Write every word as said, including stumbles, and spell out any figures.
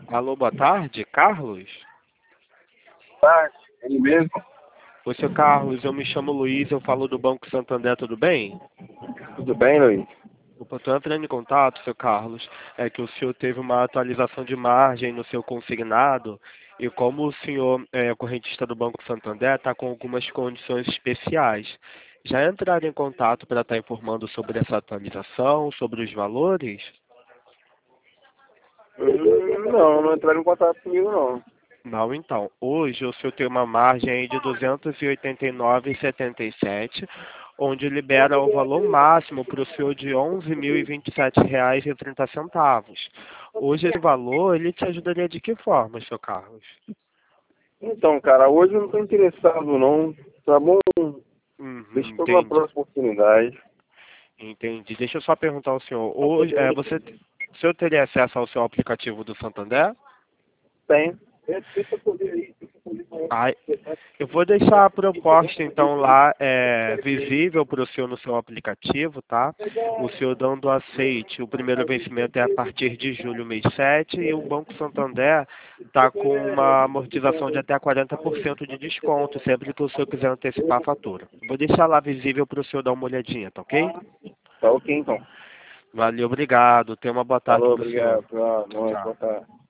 Alô, boa tarde, Carlos? Tá, ele mesmo. Oi, seu Carlos, eu me chamo Luiz, eu falo do Banco Santander, tudo bem? Tudo bem, Luiz? Opa, estou entrando em contato, seu Carlos, é que o senhor teve uma atualização de margem no seu consignado e como o senhor é correntista do Banco Santander, está com algumas condições especiais. Já entraram em contato para estar informando sobre essa atualização, sobre os valores? Hum, Não, não entraram em contato comigo, não. Não, então, hoje o senhor tem uma margem aí de duzentos e oitenta e nove vírgula setenta e sete, onde libera o valor máximo para o senhor de onze mil e vinte e sete reais e trinta centavos. Hoje esse valor, ele te ajudaria de que forma, seu Carlos? Então, cara, hoje eu não estou interessado, não. Tá bom? Uhum, Deixa para uma entendi, próxima oportunidade. entendi. Deixa eu só perguntar ao senhor, hoje, é, você, o senhor teria acesso ao seu aplicativo do Santander? Tem. Ah, eu vou deixar a proposta, então, lá é, visível para o senhor no seu aplicativo, tá? O senhor dando aceite, o primeiro vencimento é a partir de julho, mês sete, e o Banco Santander está com uma amortização de até quarenta por cento de desconto, sempre que o senhor quiser antecipar a fatura. Vou deixar lá visível para o senhor dar uma olhadinha, tá ok? Tá ok, então. Valeu, obrigado. Tenha uma boa tarde Falou, para o senhor. obrigado. Boa Tchau, noite, tchau. boa tarde.